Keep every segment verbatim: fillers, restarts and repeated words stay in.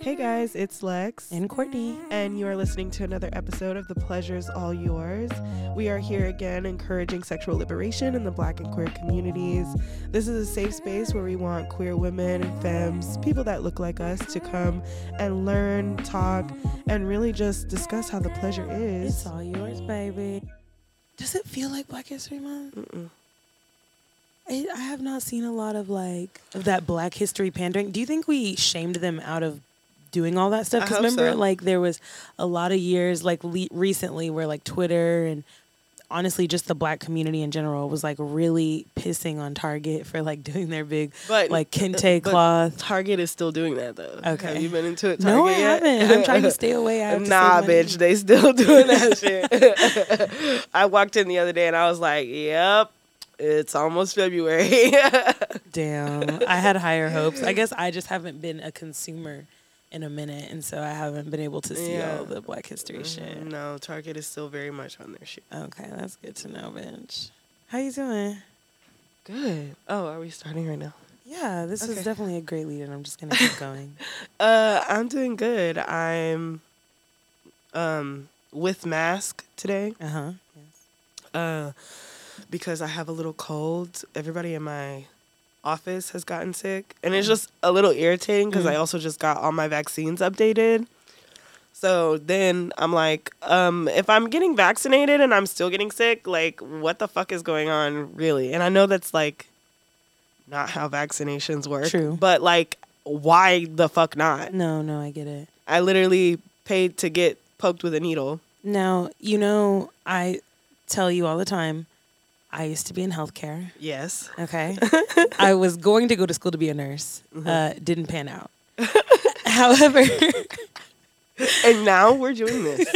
Hey guys, it's Lex and Courtney, and you are listening to another episode of The Pleasure's All Yours. We are here again encouraging sexual liberation in the Black and queer communities. This is a safe space where we want queer women and femmes, people that look like us, to come and learn, talk, and really just discuss how the pleasure is. It's all yours, baby. Does it feel like Black History Month? Mm-mm. I, I have not seen a lot of like of that Black history pandering. Do you think we shamed them out of doing all that stuff? Because remember, so. like there was a lot of years, like le- recently, where like Twitter and honestly just the Black community in general was like really pissing on Target for like doing their big But, like kente but cloth. Target is still doing that though. Okay. Have you been into it? Target No, I yet? haven't. I'm trying to stay away. I have to nah, save money. bitch, they still doing that shit. I walked in the other day and I was like, yep, it's almost February. Damn, I had higher hopes. I guess I just haven't been a consumer in a minute, and so I haven't been able to see Yeah. all the Black history shit. No, Target is still very much on their shit. Okay, that's good to know, bitch. How you doing? Good. Oh, are we starting right now? Yeah, this is Okay. definitely a great lead, and I'm just gonna keep going. Uh, I'm doing good. I'm um with mask today. Uh huh. Yes. Uh, because I have a little cold. Everybody in my office has gotten sick, and it's just a little irritating because Mhm. I also just got all my vaccines updated. So then I'm like, um, if I'm getting vaccinated and I'm still getting sick, like, what the fuck is going on, really? And I know that's like not how vaccinations work. True. But like, why the fuck not? No, no, I get it. I literally paid to get poked with a needle. Now, you know, I tell you all the time, I used to be in healthcare. Yes. Okay. I was going to go to school to be a nurse. Mhm. Uh, didn't pan out. However, And now we're doing this.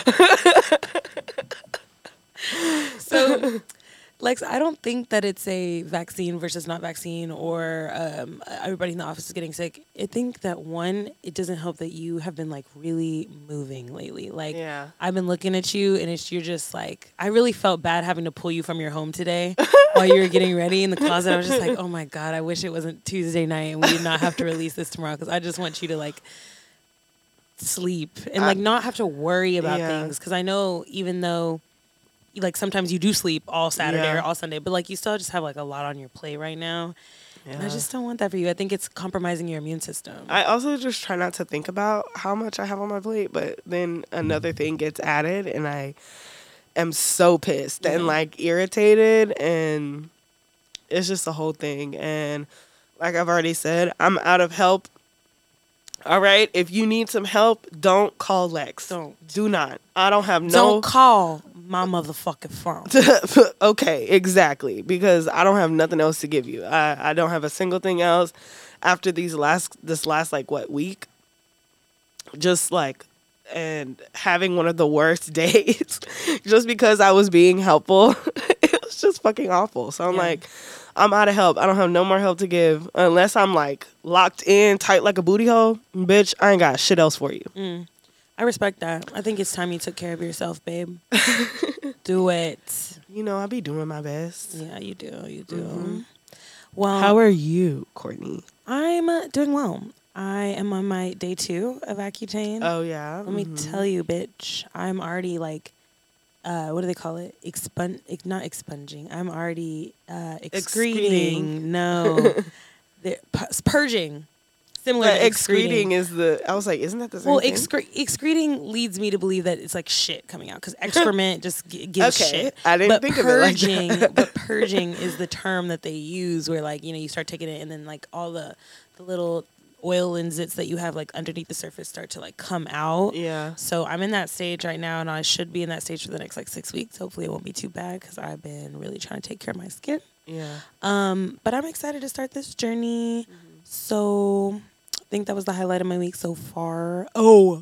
so, Lex, I don't think that it's a vaccine versus not vaccine or um, everybody in the office is getting sick. I think that one, it doesn't help that you have been like really moving lately. Like, Yeah. I've been looking at you and it's you're just like, I really felt bad having to pull you from your home today while you were getting ready in the closet. I was just like, oh my God, I wish it wasn't Tuesday night and we did not have to release this tomorrow because I just want you to like sleep and like not have to worry about Yeah. things. Because I know even though like sometimes you do sleep all Saturday Yeah. or all Sunday, but like you still just have like a lot on your plate right now. And I Yeah. just don't want that for you. I think it's compromising your immune system. I also just try not to think about how much I have on my plate, but then another thing gets added and I am so pissed Yeah. and like irritated, and it's just the whole thing. And like I've already said, I'm out of help. All right, if you need some help, don't call Lex. Don't. Do not. I don't have no Don't call my motherfucking phone. Okay, exactly. Because I don't have nothing else to give you. I, I don't have a single thing else after these last this last like what week. Just like and having one of the worst days just because I was being helpful. It was just fucking awful. So I'm Yeah. like, I'm out of help. I don't have no more help to give unless I'm like locked in tight like a booty hole. Bitch, I ain't got shit else for you. Mm. I respect that. I think it's time you took care of yourself, babe. Do it. You know, I be doing my best. Yeah, you do. You do. Mhm. Well, How are you, Courtney? I'm uh, doing well. I am on my day two of Accutane. Oh yeah. Let me Mhm. tell you, bitch, I'm already like, uh, what do they call it? Expun, ex- not expunging. I'm already uh, excreting. Excreting. No, They're pu- purging. Similar But to excreting excreting. is the. I was like, isn't that the same Well, thing? excre- excreting leads me to believe that it's like shit coming out because excrement just g- gives Okay, shit. I didn't but think of it like purging, that. but purging is the term that they use where like you know you start taking it and then like all the the little oil and zits that you have like underneath the surface start to like come out. Yeah. So I'm in that stage right now, and I should be in that stage for the next like six weeks. Hopefully, it won't be too bad because I've been really trying to take care of my skin. Yeah. Um, but I'm excited to start this journey. Mm-hmm. So I think that was the highlight of my week so far. Oh,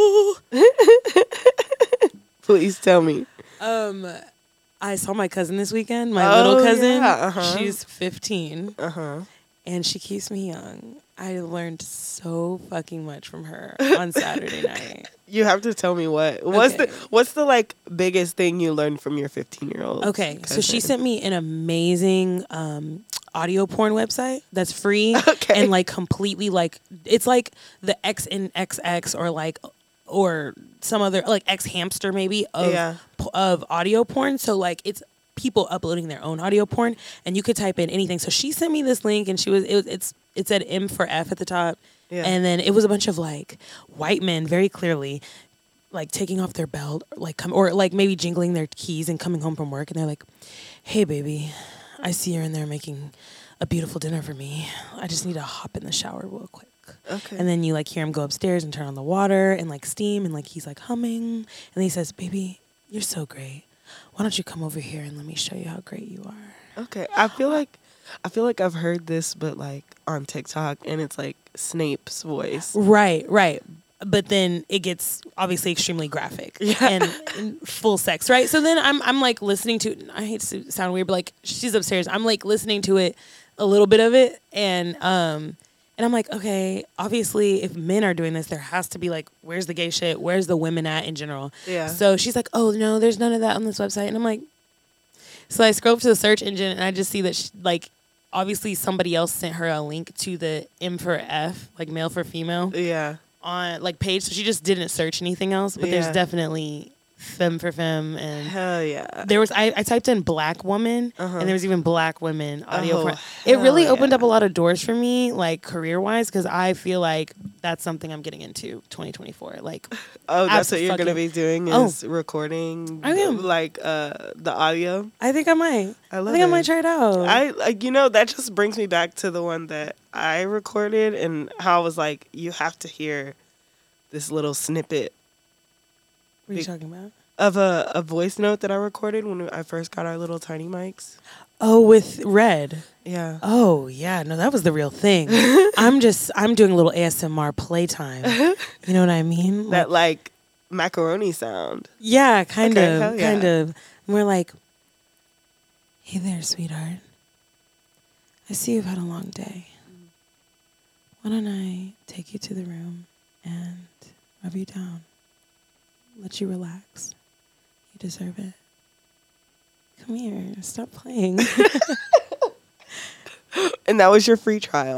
Please tell me. um, I saw my cousin this weekend. My Oh, little cousin. yeah, uh-huh. She's fifteen, Uh huh. and she keeps me young. I learned so fucking much from her on Saturday night. You have to tell me what. What's Okay. the What's the like biggest thing you learned from your fifteen year old? Okay, so she sent me an amazing um, audio porn website that's free Okay. and like completely like it's like the X N X X or like or some other like X Hamster maybe of Yeah. of audio porn. So like it's people uploading their own audio porn, and you could type in anything. So she sent me this link, and she was it was it's it said M for F at the top, Yeah. and then it was a bunch of like white men very clearly like taking off their belt, like come or like maybe jingling their keys and coming home from work, and they're like, "Hey, baby, I see you're in there making a beautiful dinner for me. I just need to hop in the shower real quick." Okay. And then you like hear him go upstairs and turn on the water and like steam, and like he's like humming, and then he says, "Baby, you're so great. Why don't you come over here and let me show you how great you are?" Okay. I feel like I feel like I've heard this, but like on TikTok, and it's like Snape's voice. Right, right. But then it gets obviously extremely graphic Yeah. and, and full sex, right? So then I'm I'm like listening to I hate to sound weird, but like she's upstairs. I'm like listening to it, a little bit of it, and um and I'm like, okay, obviously if men are doing this, there has to be like, where's the gay shit? Where's the women at in general? Yeah. So she's like, oh no, there's none of that on this website, and I'm like, so I scroll up to the search engine and I just see that she, like obviously somebody else sent her a link to the M for F, like male for female. Yeah. On like page, so she just didn't search anything else, but Yeah. there's definitely femme for femme, and Hell yeah. there was I, I typed in black woman, Uh-huh. and there was even black women audio Oh, porn. It really hell opened yeah. up a lot of doors for me, like career wise, because I feel like that's something I'm getting into twenty twenty-four. Like, Oh, that's what you're gonna abso-fucking- be doing Oh. is recording. I am. like uh the audio. I think I might. I I love think it. I might try it out. I like you know that just brings me back to the one that I recorded and how I was like, you have to hear this little snippet what are you big- talking about? of a, a voice note that I recorded when I first got our little tiny mics. Oh, with Red. Yeah. Oh yeah, no, that was the real thing. I'm just I'm doing a little A S M R playtime. You know what I mean? Like, That like macaroni sound. yeah, kind Okay, of, hell yeah. kind of. And we're like, hey there, sweetheart. I see you've had a long day. Why don't I take you to the room and rub you down, let you relax. You deserve it. Come here, stop playing. And that was your free trial.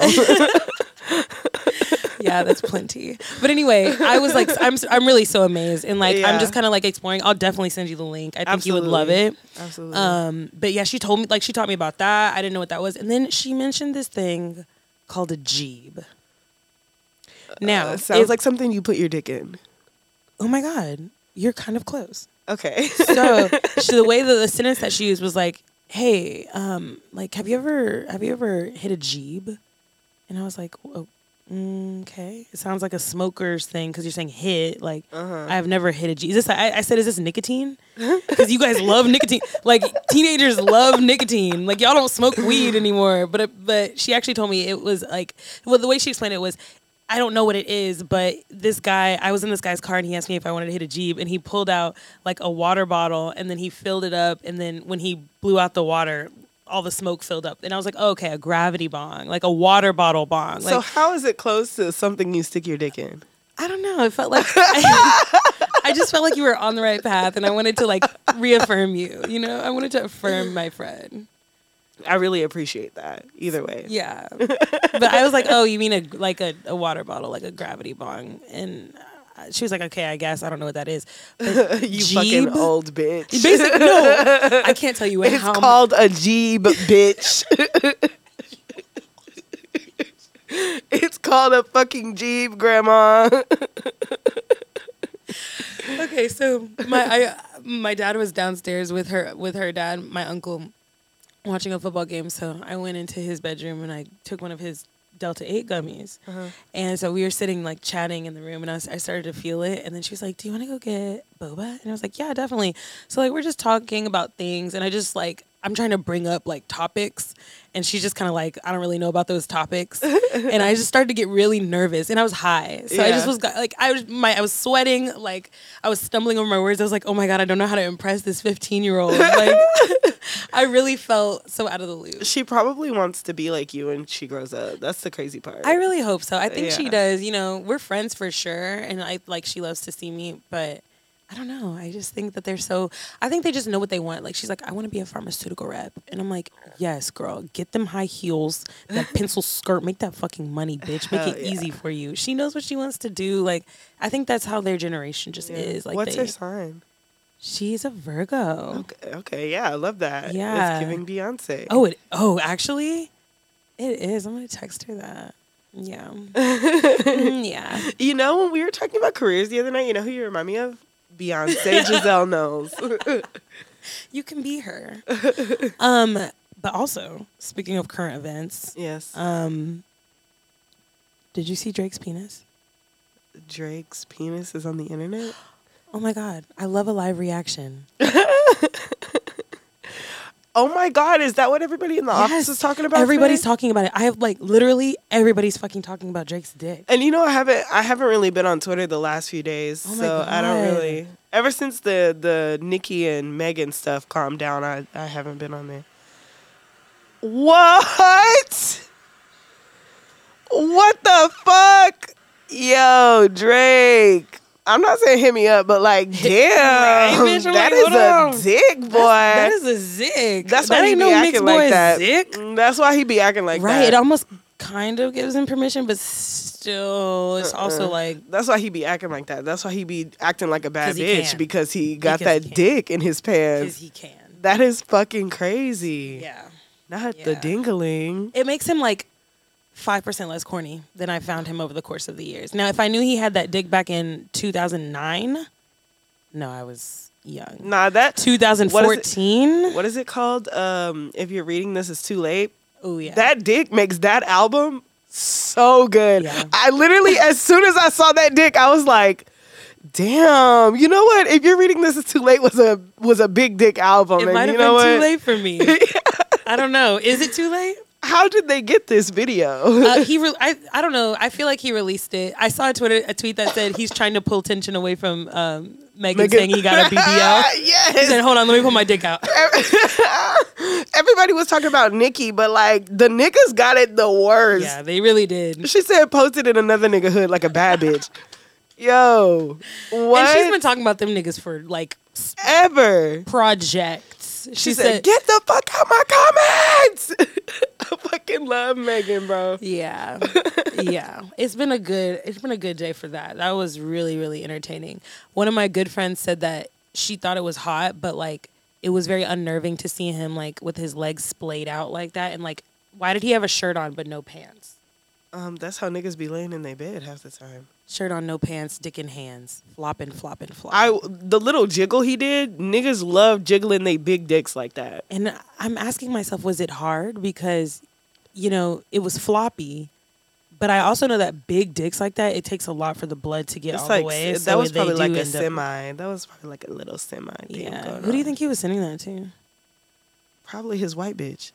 Yeah, that's plenty. But anyway, I was like, I'm I'm really so amazed, and like Yeah. I'm just kind of like exploring. I'll definitely send you the link. I think you would love it. Absolutely. Um, but yeah, she told me like she taught me about that. I didn't know what that was, and then she mentioned this thing called a jeeb. Now, Uh, sounds if- like something you put your dick in. oh my god, you're kind of close. Okay. So, she, the way that the sentence that she used was like, "Hey, um, like, have you ever have you ever hit a jeeb?" And I was like, oh, mm, "Okay, it sounds like a smoker's thing because you're saying hit. Like, Uh-huh. I've never hit a jeeb. Is this? I, I said, is this nicotine? Because you guys love nicotine. Like, teenagers love nicotine. Like, y'all don't smoke weed anymore. But it, but she actually told me it was like, well, the way she explained it was, I don't know what it is, but this guy, I was in this guy's car and he asked me if I wanted to hit a jeep, and he pulled out like a water bottle and then he filled it up, and then when he blew out the water, all the smoke filled up, and I was like, oh, okay, a gravity bong, like a water bottle bong. Like, So how is it close to something you stick your dick in? I don't know. It felt like I, I just felt like you were on the right path, and I wanted to like reaffirm you. You know, I wanted to affirm my friend. I really appreciate that. Either way. Yeah, but I was like, oh, you mean a like a, a water bottle, like a gravity bong, and uh, she was like, okay, I guess I don't know what that is. But You jeeb? fucking old bitch. Basically, no, I can't tell you It's how. called a jeeb, bitch. It's called a fucking jeeb, grandma. Okay, so my I, my dad was downstairs with her with her dad, my uncle, watching a football game. So I went into his bedroom and I took one of his Delta eight gummies. Uh-huh. And so we were sitting like chatting in the room, and I, was, I started to feel it. And then she was like, do you want to go get boba? And I was like, yeah, definitely. So like we're just talking about things, and I just like I'm trying to bring up like topics, and she's just kind of like, I don't really know about those topics. And I just started to get really nervous, and I was high. So I Yeah. just was like, I was my I was sweating, like I was stumbling over my words. I was like, oh my God, I don't know how to impress this fifteen year old. Like I really felt so out of the loop. She probably wants to be like you when she grows up. That's the crazy part. I really hope so. I think she Yeah. does. You know, we're friends for sure, and I like she loves to see me, but I don't know. I just think that they're so, I think they just know what they want. Like, she's like, I want to be a pharmaceutical rep. And I'm like, yes, girl, get them high heels, that pencil skirt, make that fucking money, bitch. Make Hell it yeah. easy for you. She knows what she wants to do. Like, I think that's how their generation just Yeah. is. Like, What's they, her sign? She's a Virgo. Okay, okay, yeah, I love that. Yeah. It's giving Beyonce. Oh, it, oh, actually, it is. I'm going to text her that. Yeah. Mm, yeah. You know, when we were talking about careers the other night, you know who you remind me of? Beyonce. Giselle Knowles. You can be her. Um, but also, speaking of current events, Yes. um, did you see Drake's penis? Drake's penis is on the internet. Oh my God, I love a live reaction. Oh my God, is that what everybody in the office Yes, is talking about? Everybody's today? talking about it. I have like literally everybody's fucking talking about Drake's dick. And you know, I haven't I haven't really been on Twitter the last few days, Oh my so I don't God. really. Ever since the the Nicki and Megan stuff calmed down, I I haven't been on there. What? What the fuck? Yo, Drake. I'm not saying hit me up, but like, damn, Right, bitch, I'm that like, is hold a on. dick, boy. That is a zig. That's that why he ain't be no acting mixed like boy that. zig. Mm, That's why he be acting like Right, that. it almost kind of gives him permission, but still, it's also like That's why he be acting like that. That's why he be acting like a bad 'Cause he bitch can. because he got Because he that can. dick in his because pants. he can. That is fucking crazy. Yeah. Not the Yeah. dingling. It makes him like five percent less corny than I found him over the course of the years. Now, if I knew he had that dick back in two thousand nine, no, I was young. Nah, that twenty fourteen? what is it called? Um, if you're reading this, it's too late. Oh, yeah. That dick makes that album so good. Yeah. I literally, as soon as I saw that dick, I was like, damn, you know what? If you're reading this, it's too late was a was a big dick album. It and might you have know been too what? late for me. I don't know. Is it too late? How did they get this video? Uh, he, re- I, I don't know. I feel like he released it. I saw a Twitter a tweet that said he's trying to pull tension away from um, Megan, Megan- saying he got a B B L. He Yes. said, "Hold on, let me pull my dick out." Everybody was talking about Nicki, but like the niggas got it the worst. Yeah, they really did. She said posted in another nigga hood like a bad bitch. Yo, what? And she's been talking about them niggas for like s- Ever. projects. She, She said, "Get the fuck out my comments." I fucking love Megan, bro. Yeah, yeah. It's been a good. It's been a good day for that. That was really, really entertaining. One of my good friends said that she thought it was hot, but like it was very unnerving to see him like with his legs splayed out like that, and like why did he have a shirt on but no pants? Um, that's how niggas be laying in their bed half the time. Shirt on, no pants, dick in hands, flopping, flopping, flopping. I the little jiggle he did, niggas love jiggling they big dicks like that. And I'm asking myself, was it hard? Because, you know, it was floppy. But I also know that big dicks like that, it takes a lot for the blood to get It's all like the way. that so was they probably like do a end up- semi. That was probably like a little semi thing. Yeah. going Who do you on. think he was sending that to? Probably his white bitch.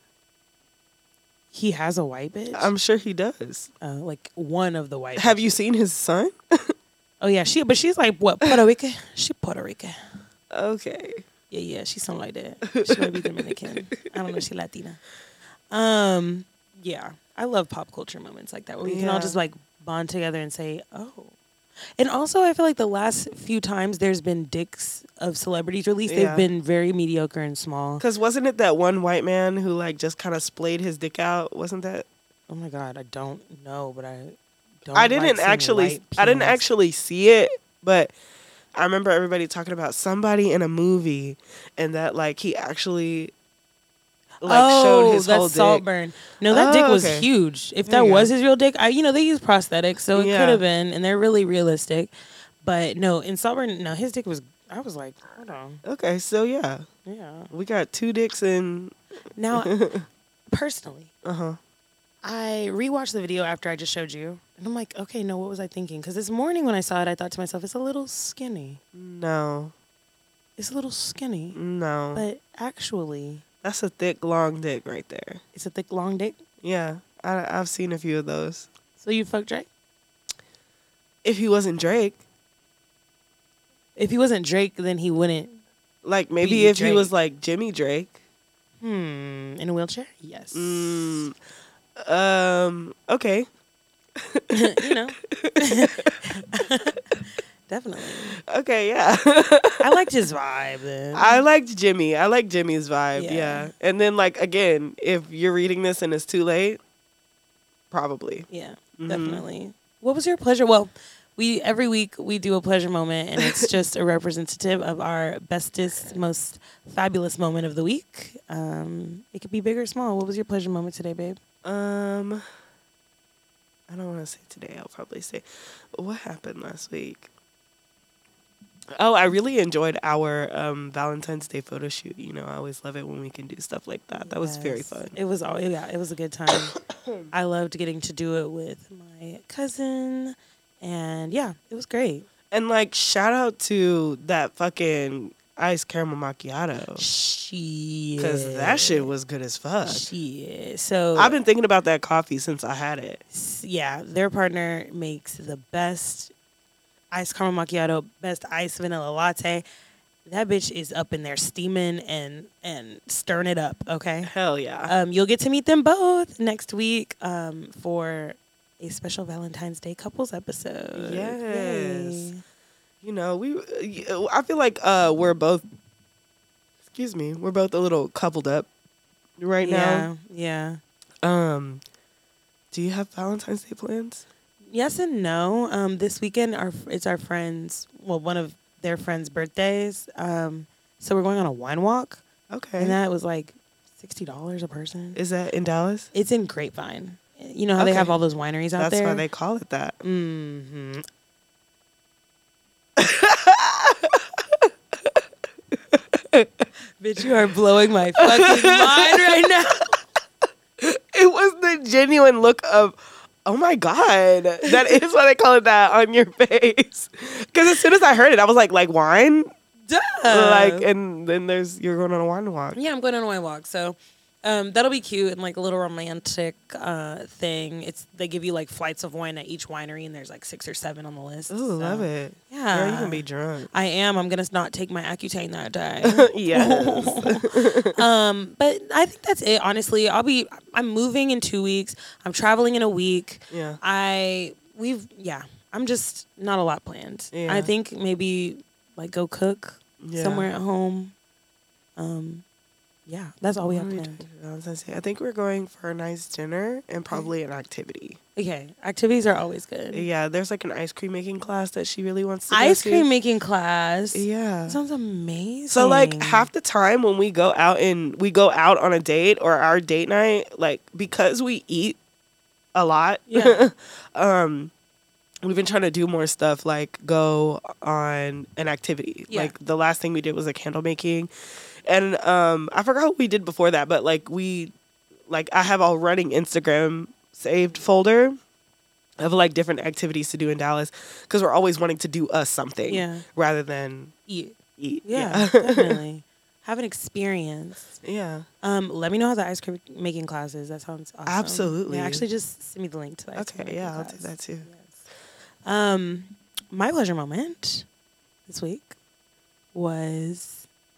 He has a white bitch? I'm sure he does. uh, like one of the white Have bitches. you seen his son? Oh, yeah. She, but she's like, what, Puerto Rican? She Puerto Rican. Okay. Yeah, yeah. She's something like that. She might be Dominican. I don't know. She Latina. Um, yeah. I love pop culture moments like that where we can all Yeah. just like bond together and say, oh. And also, I feel like the last few times there's been dicks of celebrities released, Yeah. they've been very mediocre and small. Because wasn't it that one white man who like just kind of splayed his dick out? Wasn't that? Oh my God, I don't know, but I don't. I didn't like seeing actually. white I didn't penis. actually see it, but I remember everybody talking about somebody in a movie, and that like he actually like oh, showed his that's whole dick. Saltburn. No, that dick Oh, was okay. huge. If There that you was go. his real dick, I you know they use prosthetics, so it Yeah. could have been, and they're really realistic. But no, in Saltburn, no, his dick was. I was like, hold on, Okay, so yeah, yeah. we got two dicks in. Now, personally, Uh huh. I rewatched the video after I just showed you, and I'm like, okay, no, what was I thinking? Because this morning when I saw it, I thought to myself, it's a little skinny. No, It's a little skinny, no, but actually, that's a thick, long dick right there. it's a thick, long dick. Yeah, I, I've seen a few of those. So you fuck Drake? If he wasn't Drake, If he wasn't Drake, then he wouldn't. like maybe Be if he was Drake. like Jimmy Drake. Hmm. In a wheelchair? Yes. Mm, um. Okay. You know. Definitely. Okay, yeah. I liked his vibe. Then. I liked Jimmy. I like Jimmy's vibe. Yeah. Yeah. And then, like, again, if you're reading this and it's too late, probably. Yeah, Mhm. definitely. What was your pleasure? Well, we every week we do a pleasure moment, and it's just a representative of our bestest, most fabulous moment of the week. Um, it could be big or small. What was your pleasure moment today, babe? Um, I don't want to say today. I'll probably say, what happened last week? Oh, I really enjoyed our um, Valentine's Day photo shoot. You know, I always love it when we can do stuff like that. That was very Yes. fun. It was all yeah, it was a good time. I loved getting to do it with my cousin, and yeah, it was great. And, like, shout out to that fucking iced caramel macchiato. Shit, Because that shit was good as fuck. Shit. So I've been thinking about that coffee since I had it. s- yeah, their partner makes the best iced caramel macchiato, best iced vanilla latte. That bitch is up in there steaming and and stirring it up. Okay. Hell yeah. Um, you'll get to meet them both next week um, for a special Valentine's Day couples episode. Yes. Yay. You know, we. I feel like uh, we're both. Excuse me. We're both a little coupled up right Yeah, yeah. now. Um, do you have Valentine's Day plans? Yes and no. Um, this weekend, our it's our friends. Well, one of their friends' birthdays. Um, so we're going on a wine walk, Okay. and that was like sixty dollars a person. Is that in Dallas? It's in Grapevine. You know how they Okay. have all those wineries out That's there. why they call it that. Mm-hmm. Bitch, you are blowing my fucking mind right now. It was the genuine look of, oh my God, that is why they call it that on your face. Because as soon as I heard it, I was like, like wine? Duh. Like, and then there's, you're going on a wine walk. Yeah, I'm going on a wine walk. So um, that'll be cute and like a little romantic uh, thing. It's They give you like flights of wine at each winery, and there's like six or seven on the list. Ooh, so, love it. Yeah. Girl, you can be drunk. I am. I'm going to not take my Accutane that day. Yes. um, but I think that's it, honestly. I'll be, I'm moving in two weeks. I'm traveling in a week. Yeah. I, we've, yeah, I'm just not a lot planned. Yeah. I think maybe like go cook Yeah. somewhere at home. Um, yeah, that's all we have What are we planned. doing for Valentine's Day? I think we're going for a nice dinner and probably an activity. Okay, activities are always good. Yeah, there's like an ice cream making class that she really wants to Ice go cream to. making class. Yeah. That sounds amazing. So like half the time when we go out and we go out on a date or our date night, like because we eat a lot, Yeah. um, we've been trying to do more stuff like go on an activity. Yeah. Like the last thing we did was a candle making. And um, I forgot what we did before that, but like we, like I have a running Instagram saved folder of like different activities to do in Dallas because we're always wanting to do us something Yeah. rather than eat. eat. Yeah, definitely. Have an experience. Yeah. Um, let me know how the ice cream making class is. That sounds awesome. Absolutely. Yeah, actually, just send me the link to the ice cream Okay. making Yeah, I'll class. do that too. Yes. Um, my pleasure moment this week was.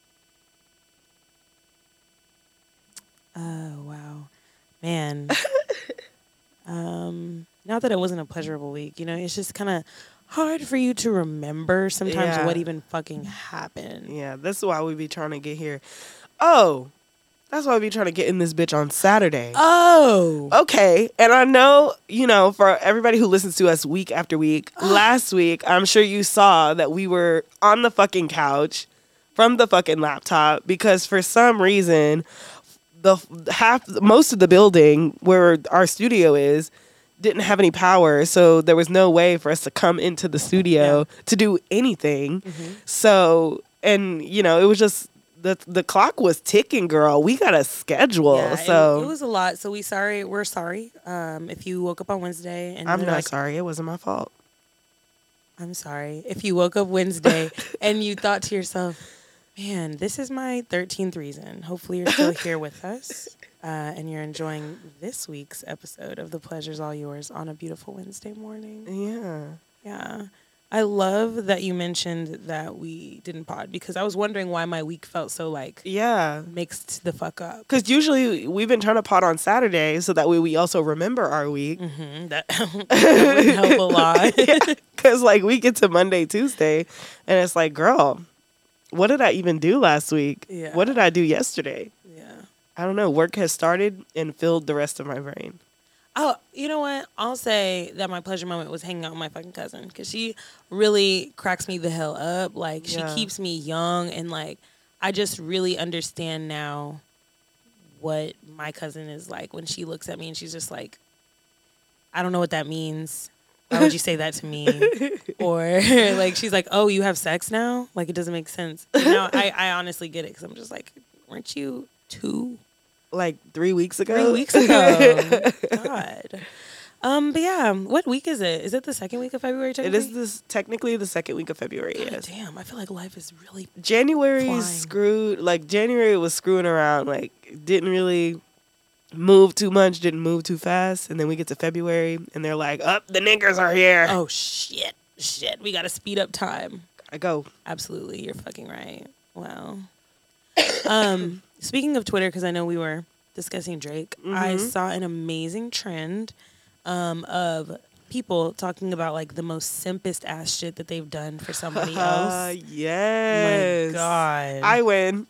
Oh wow, man. um, not that it wasn't a pleasurable week. You know, it's just kind of hard for you to remember sometimes Yeah. what even fucking happened. Yeah, that's why we be trying to get here. Oh, that's why we be trying to get in this bitch on Saturday. Oh. Okay, and I know, you know, for everybody who listens to us week after week, last week, I'm sure you saw that we were on the fucking couch from the fucking laptop because for some reason, the half, most of the building where our studio is didn't have any power, so there was no way for us to come into the studio to do anything. Mhm. So, and you know, it was just the the clock was ticking, girl. We got a schedule, Yeah, so it, it was a lot. So we sorry, we're sorry. Um, if you woke up on Wednesday and I'm you're not like, sorry. It wasn't my fault. I'm sorry. If you woke up Wednesday and you thought to yourself, man, this is my thirteenth reason. Hopefully you're still here with us uh, and you're enjoying this week's episode of The Pleasure's All Yours on a beautiful Wednesday morning. Yeah. Yeah. I love that you mentioned that we didn't pod because I was wondering why my week felt so like Yeah. mixed the fuck up. Because usually we've been trying to pod on Saturday so that way we also remember our week. Mm-hmm. That, that would help a lot. Because Because, like, we get to Monday, Tuesday, and it's like, girl, what did I even do last week? Yeah. What did I do yesterday? Yeah. I don't know. Work has started and filled the rest of my brain. Oh, you know what? I'll say that my pleasure moment was hanging out with my fucking cousin because she really cracks me the hell up. Like, Yeah. she keeps me young, and, like, I just really understand now what my cousin is like when she looks at me and she's just like, I don't know what that means. Why would you say that to me? Or, like, she's like, oh, you have sex now? Like, it doesn't make sense. And now I, I honestly get it because I'm just like, weren't you two? Like three weeks ago? Three weeks ago. God. Um, but yeah, what week is it? Is it the second week of February? It is this technically the second week of February, God yes. damn, I feel like life is really January flying. screwed, like January was screwing around, like didn't really move too much, didn't move too fast. And then we get to February and they're like, up, the niggers are here. Oh, shit. Shit. We got to speed up time. I go. Absolutely. You're fucking right. Wow. um, speaking of Twitter, because I know we were discussing Drake, Mm-hmm. I saw an amazing trend um, of people talking about like the most simpest ass shit that they've done for somebody else. Yes. My God. I win.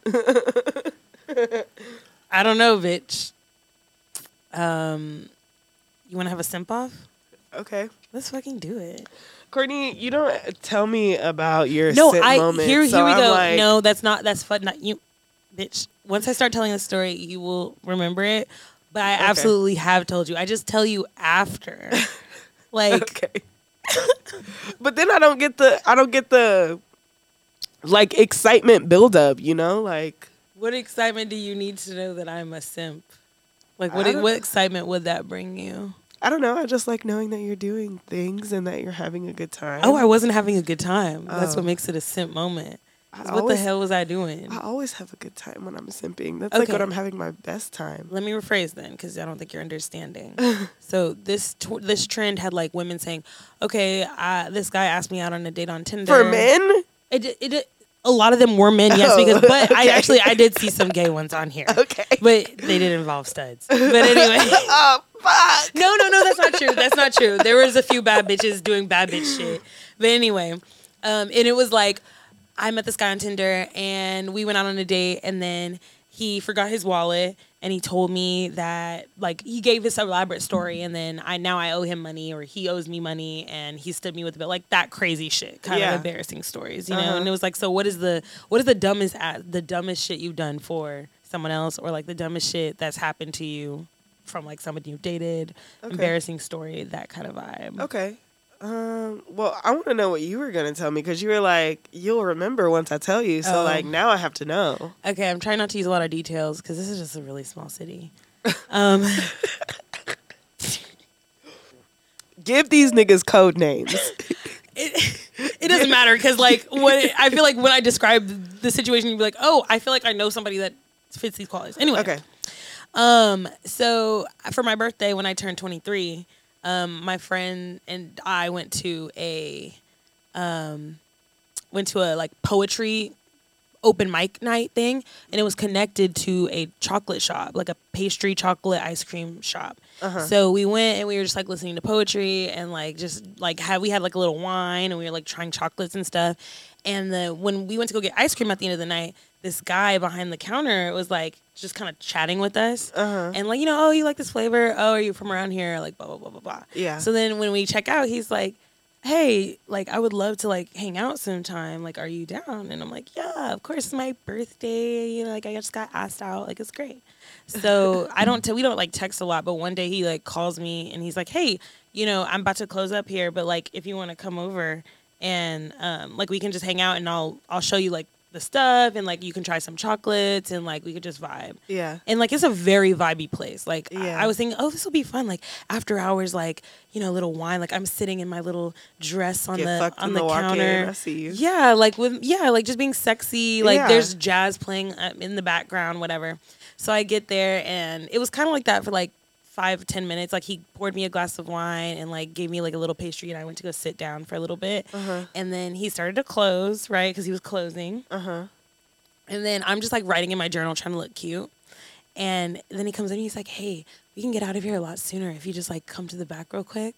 I don't know, bitch. Um, you want to have a simp off? Okay. Let's fucking do it. Courtney, you don't tell me about your No, sit I moment. here so here we I'm go. like, No, that's not that's fun. Not you, bitch. Once I start telling the story, you will remember it. But I Okay. absolutely have told you. I just tell you after. Like, okay. But then I don't get the I don't get the like excitement build up, you know? Like what excitement do you need to know that I'm a simp? Like, I what don't- what excitement would that bring you? I don't know. I just like knowing that you're doing things and that you're having a good time. Oh, I wasn't having a good time. That's Oh. what makes it a simp moment. I 'Cause What always, the hell was I doing? I always have a good time when I'm simping. That's like Okay. when I'm having my best time. Let me rephrase then, because I don't think you're understanding. So this tw- this trend had like women saying, "Okay, uh, this guy asked me out on a date on Tinder." For men? it it, it a lot of them were men, yes, Oh, because but I okay. actually I did see some gay ones on here, Okay. but they did involve studs. But anyway, Oh fuck. no, no, no, that's not true. That's not true. There was a few bad bitches doing bad bitch shit. But anyway, um, and it was like I met this guy on Tinder and we went out on a date and then he forgot his wallet and he told me that like he gave this elaborate story and then I now I owe him money or he owes me money and he stood me with a bill, like that crazy shit, kind Yeah. of embarrassing stories, you know. Uh-huh. And it was like, so what is the what is the dumbest at the dumbest shit you've done for someone else, or like the dumbest shit that's happened to you from like somebody you dated, Okay. embarrassing story, that kind of vibe. Okay. Um, well, I want to know what you were going to tell me because you were like, you'll remember once I tell you. So, Oh. like, now I have to know. Okay, I'm trying not to use a lot of details because this is just a really small city. Um, Give these niggas code names. it, it doesn't matter because like what I feel like when I describe the situation, you'd be like, oh, I feel like I know somebody that fits these qualities. Anyway, Okay. Um, so for my birthday, when I turned twenty-three, um, my friend and I went to a, um, went to a like poetry open mic night thing, and it was connected to a chocolate shop, like a pastry chocolate ice cream shop. Uh-huh. So we went and we were just like listening to poetry and like just like had we had like a little wine and we were like trying chocolates and stuff. And the when we went to go get ice cream at the end of the night, this guy behind the counter was like just kind of chatting with us. Uh-huh. And like, you know, oh, you like this flavor? Oh, are you from around here? Like, blah, blah, blah, blah, blah. Yeah. So then when we check out, he's like, hey, like, I would love to, like, hang out sometime. Like, are you down? And I'm like, yeah, of course, it's my birthday. You know, like, I just got asked out. Like, it's great. So I don't, t- we don't, like, text a lot. But one day he, like, calls me and he's like, hey, you know, I'm about to close up here. But, like, if you want to come over and, um, like, we can just hang out and I'll, I'll show you, like, the stuff and, like, you can try some chocolates and, like, we could just vibe. Yeah. And, like, it's a very vibey place. Like, I- Yeah. I was thinking, oh, this will be fun. Like, after hours, like, you know, little wine. Like, I'm sitting in my little dress on Get the fucked on in the the walk-in. counter. I see you. Yeah, like, with, yeah, like, just being sexy. Like, Yeah. there's jazz playing uh, in the background, whatever. So I get there, and it was kind of like that for, like, five, ten minutes. Like, he poured me a glass of wine and, like, gave me, like, a little pastry, and I went to go sit down for a little bit. Uh-huh. And then he started to close, right, because he was closing. Uh-huh. And then I'm just like writing in my journal trying to look cute. And then he comes in and he's like, hey, we can get out of here a lot sooner if you just like come to the back real quick.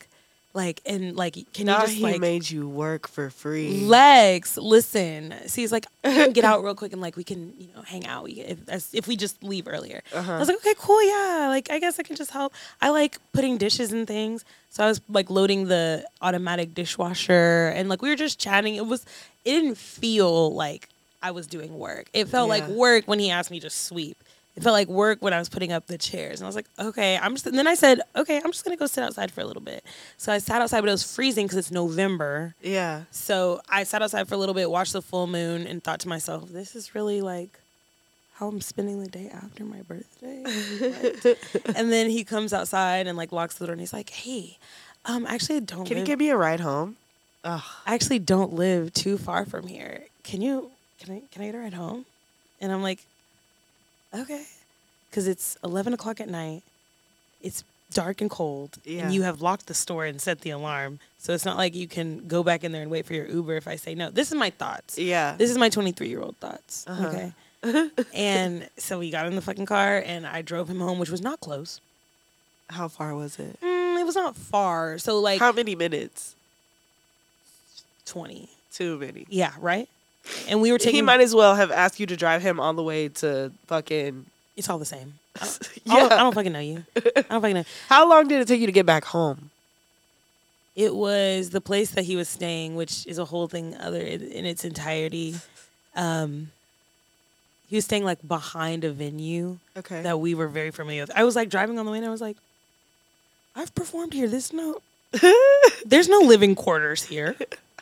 Like, and like, can Now you just he like made you work for free. Lex, listen. See, he's like, I can get out real quick and like we can, you know, hang out. We if as, if we just leave earlier. Uh-huh. I was like, okay, cool, yeah. Like, I guess I can just help. I like putting dishes and things, so I was like loading the automatic dishwasher, and like we were just chatting. It was, it didn't feel like I was doing work. It felt Yeah. like work when he asked me to sweep. It felt like work when I was putting up the chairs. And I was like, okay, I'm just, and then I said, okay, I'm just going to go sit outside for a little bit. So I sat outside, but it was freezing because it's November. Yeah. So I sat outside for a little bit, watched the full moon, and thought to myself, this is really like how I'm spending the day after my birthday. What? And then he comes outside and like locks the door and he's like, hey, um, actually I don't Can live, you give me a ride home? Ugh. I actually don't live too far from here. Can you, can I, can I get a ride home? And I'm like, okay. Because it's eleven o'clock at night. It's dark and cold. Yeah. And you have locked the store and set the alarm. So it's not like you can go back in there and wait for your Uber if I say no. This is my thoughts. Yeah. This is my twenty-three-year-old thoughts. Uh-huh. Okay. And so we got in the fucking car and I drove him home, which was not close. How far was it? Mm, it was not far. So like How many minutes? twenty. Too many. Yeah, right? And we were taking... He might as well have asked you to drive him all the way to fucking... It's all the same. I don't, Yeah. I don't, I don't fucking know you. I don't fucking know. How long did it take you to get back home? It was the place that he was staying, which is a whole thing other in, in its entirety. Um, he was staying like behind a venue Okay. that we were very familiar with. I was like driving on the way and I was like, I've performed here. There's no, there's no living quarters here.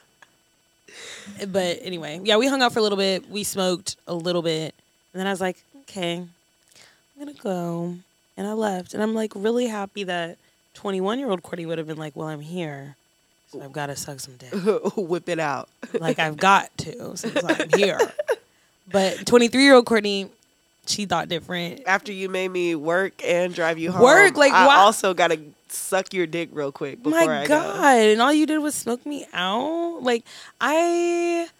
But anyway, yeah, we hung out for a little bit. We smoked a little bit. And then I was like, okay, I'm going to go. And I left. And I'm like really happy that twenty-one-year-old Courtney would have been like, well, I'm here. So I've got to suck some dick. Whip it out. Like, I've got to since I'm here. But twenty-three-year-old Courtney, she thought different. After you made me work and drive you home. Work? Like, I why- also got to suck your dick real quick before My I God. go. And all you did was smoke me out? Like, I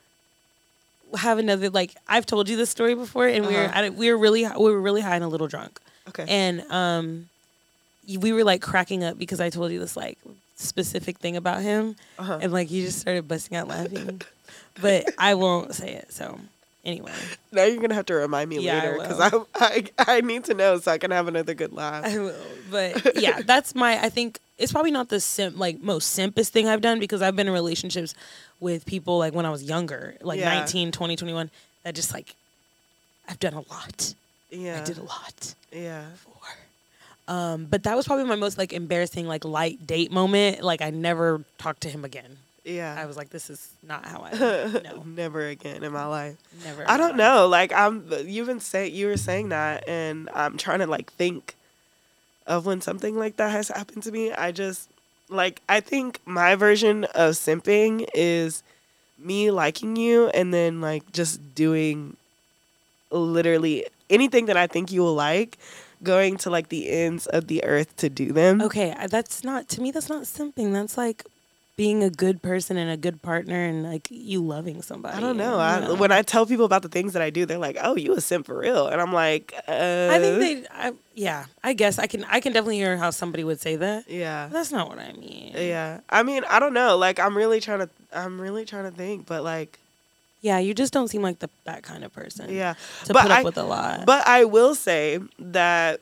have another, like, I've told you this story before, and we were Uh-huh. at, we were really we were really high and a little drunk. Okay. And um, we were, like, cracking up because I told you this, like, specific thing about him. Uh-huh. And, like, you just started busting out laughing. But I won't say it, so... Anyway, Now you're gonna have to remind me Yeah, I later because I, will. I I need to know so I can have another good laugh. I will. But yeah, that's my, I think it's probably not the simp, like most simpest thing I've done because I've been in relationships with people like when I was younger, like Yeah. nineteen, twenty, twenty-one, that just like, I've done a lot. Yeah. I did a lot Yeah. before. Um, but that was probably my most like embarrassing, like light date moment. Like I never talked to him again. Yeah. I was like, this is not how I, no, Never again in my life. never. I don't know. Like I'm, you've been say you were saying that, and I'm trying to like think of when something like that has happened to me. I just like I think my version of simping is me liking you and then like just doing literally anything that I think you will like, going to like the ends of the earth to do them. Okay, I- that's not, to me, that's not simping. That's like being a good person and a good partner and like you loving somebody. I don't know. you I, know? when I tell people about the things that I do, they're like, "Oh, you a simp for real," and I'm like, uh, I think they, I, yeah, I guess I can, I can definitely hear how somebody would say that. yeah, But that's not what I mean. yeah. I mean, I don't know. Like, I'm really trying to, I'm really trying to think, but like, Yeah, you just don't seem like the that kind of person. yeah. To but put up I, with a lot. But I will say that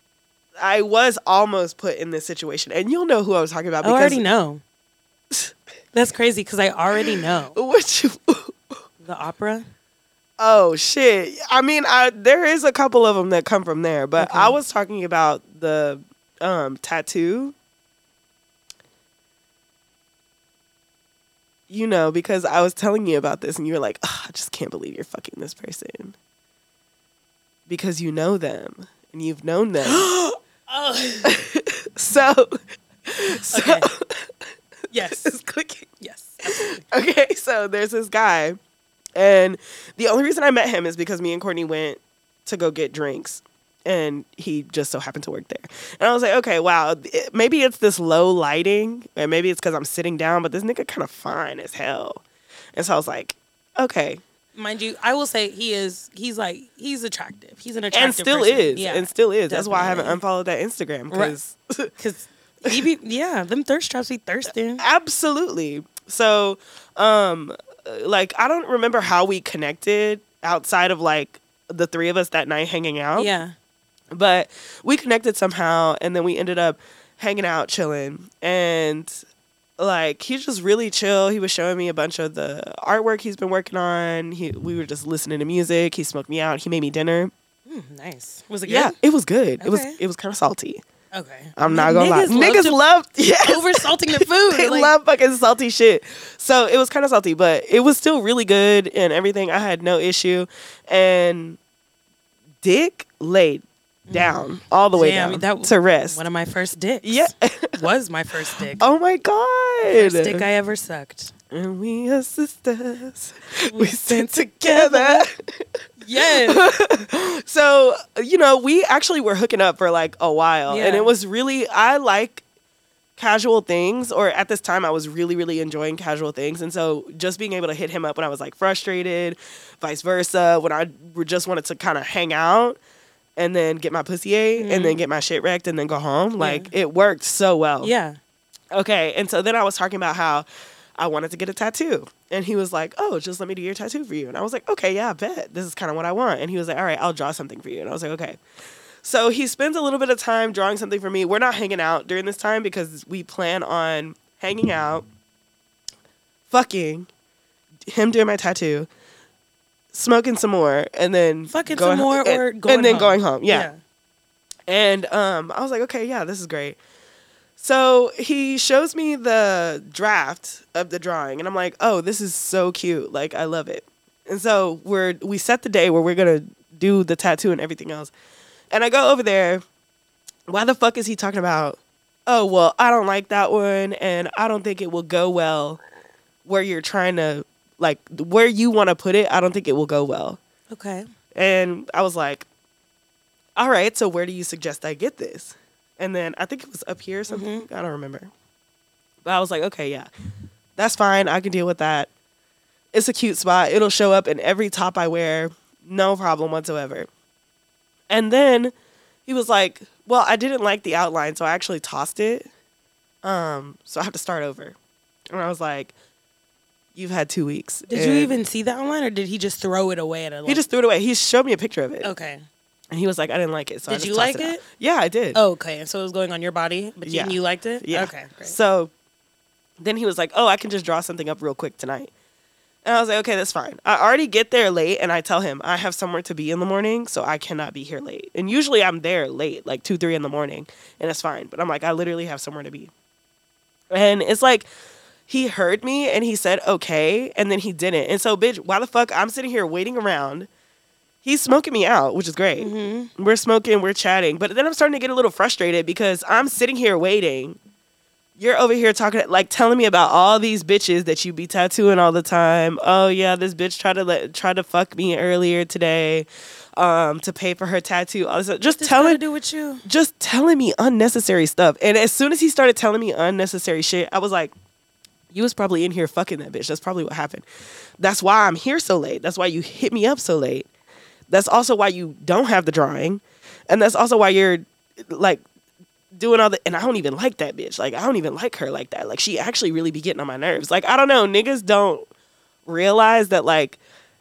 I was almost put in this situation, and you'll know who I was talking about. I Because already know. That's crazy because I already know Which, the opera. oh shit! I mean, I there is a couple of them that come from there, but Okay. I was talking about the um, tattoo. You know, because I was telling you about this, and you were like, "Ugh, I just can't believe you're fucking this person," because you know them and you've known them. Oh, so, so okay. Yes. it's clicking. Yes. Absolutely. Okay, so there's this guy, and the only reason I met him is because me and Courtney went to go get drinks, and he just so happened to work there. And I was like, okay, wow, it, maybe it's this low lighting, and maybe it's because I'm sitting down, but this nigga kind of fine as hell. And so I was like, okay. Mind you, I will say he is. He's like he's attractive. He's an attractive And still person. is, Yeah, and still is. That's why I haven't definitely. unfollowed that Instagram, because because He be, yeah, them thirst traps be thirsting. Absolutely. So, um, like, I don't remember how we connected outside of like the three of us that night hanging out. Yeah. But we connected somehow, and then we ended up hanging out, chilling. And like, he's just really chill. He was showing me a bunch of the artwork he's been working on. He, we were just listening to music. He smoked me out. He made me dinner. Mm, nice. Was it good? Yeah, it was good. Okay. It was it was kind of salty. Okay. I'm not gonna lie. Niggas love Niggas to- love yes. Over salting their food. They like, love fucking salty shit. So it was kind of salty, but it was still really good and everything. I had no issue. And Dick laid down all the way Damn, down that- to rest. one of my first dicks. Yeah. Was my first dick. Oh my god. First dick I ever sucked. And we are sisters. We, We stand stand together. Yes. So, you know, we actually were hooking up for like a while. Yeah. And it was really, I like casual things, or at this time I was really, really enjoying casual things. And so just being able to hit him up when I was like frustrated, vice versa, when I just wanted to kind of hang out and then get my pussy ate and then get my shit wrecked and then go home. Like, it worked so well. Yeah. Okay. And so then I was talking about how I wanted to get a tattoo. And he was like, oh, just let me do your tattoo for you. And I was like, okay, yeah, I bet. This is kind of what I want. And he was like, all right, I'll draw something for you. And I was like, okay. So he spends a little bit of time drawing something for me. We're not hanging out during this time because we plan on hanging out, fucking, him doing my tattoo, smoking some more, and then Fucking going some more and, or going and then home. going home. Yeah. And um, I was like, okay, yeah, this is great. So he shows me the draft of the drawing, and I'm like, oh, this is so cute. Like, I love it. And so we're we set the day where we're gonna do the tattoo and everything else. And I go over there. Why the fuck is he talking about? Oh, well, I don't like that one, and I don't think it will go well where you're trying to, like, where you want to put it. I don't think it will go well. Okay. And I was like, all right, so where do you suggest I get this? And then I think it was up here or something. Mm-hmm. I don't remember. But I was like, okay, yeah, that's fine. I can deal with that. It's a cute spot. It'll show up in every top I wear. No problem whatsoever. And then he was like, well, I didn't like the outline, so I actually tossed it. Um, so I have to start over. And I was like, you've had two weeks. Did you And even see that online, or did he just throw it away at a? He just threw it away. He showed me a picture of it. Okay. And he was like, I didn't like it. So I Did just you tossed like out. it? Yeah, I did. Oh, okay. So it was going on your body, but Yeah. you, you liked it? Yeah. Okay, great. So then he was like, oh, I can just draw something up real quick tonight. And I was like, okay, that's fine. I already get there late, and I tell him I have somewhere to be in the morning, so I cannot be here late. And usually I'm there late, like two, three in the morning, and it's fine. But I'm like, I literally have somewhere to be. And it's like, he heard me, and he said, okay, and then he didn't. And so, bitch, why the fuck? I'm sitting here waiting around. He's smoking me out, which is great. Mm-hmm. We're smoking, we're chatting. But then I'm starting to get a little frustrated because I'm sitting here waiting. You're over here talking, like, telling me about all these bitches that you be tattooing all the time. Oh yeah, this bitch tried to let tried to fuck me earlier today, um, to pay for her tattoo. All this, just This telling, got to do with you? just telling me unnecessary stuff. And as soon as he started telling me unnecessary shit, I was like, you was probably in here fucking that bitch. That's probably what happened. That's why I'm here so late. That's why you hit me up so late. That's also why you don't have the drawing. And that's also why you're, like, doing all the, and I don't even like that bitch. Like, I don't even like her like that. Like, she actually really be getting on my nerves. Like, I don't know. Niggas don't realize that, like,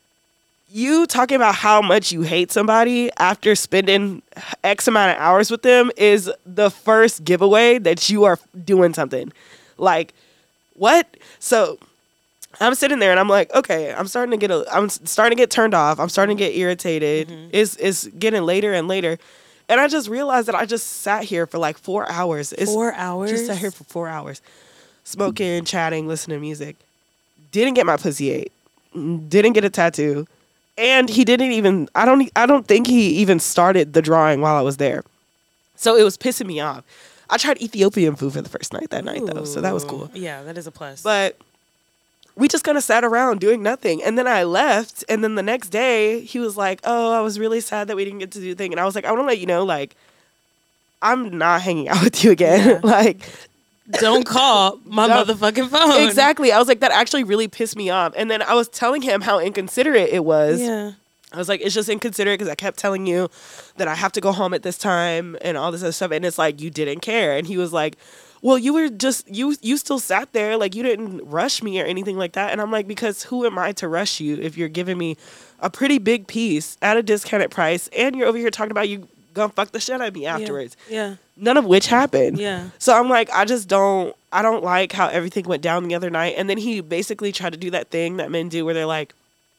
you talking about how much you hate somebody after spending X amount of hours with them is the first giveaway that you are doing something. Like, what? So I'm sitting there and I'm like, okay, I'm starting to get a, I'm starting to get turned off. I'm starting to get irritated. Mm-hmm. It's it's getting later and later. And I just realized that I just sat here for like four hours. It's, Four hours? Just sat here for four hours. Smoking, chatting, listening to music. Didn't get my pussy ate. Didn't get a tattoo. And he didn't even, I don't I don't think he even started the drawing while I was there. So it was pissing me off. I tried Ethiopian food for the first night that night though. So that was cool. Yeah, that is a plus. But we just kind of sat around doing nothing. And then I left. And then the next day, he was like, oh, I was really sad that we didn't get to do the thing. And I was like, I want to let you know, like, I'm not hanging out with you again. Yeah. Like, don't call my Don't- motherfucking phone. exactly. I was like, that actually really pissed me off. And then I was telling him how inconsiderate it was. Yeah. I was like, it's just inconsiderate because I kept telling you that I have to go home at this time and all this other stuff. And it's like, you didn't care. And he was like, well, you were just, you you still sat there. Like, you didn't rush me or anything like that. And I'm like, because who am I to rush you if you're giving me a pretty big piece at a discounted price and you're over here talking about you gonna fuck the shit out of me afterwards. Yeah. yeah. None of which happened. Yeah. So I'm like, I just don't, I don't like how everything went down the other night. And then he basically tried to do that thing that men do where they're like,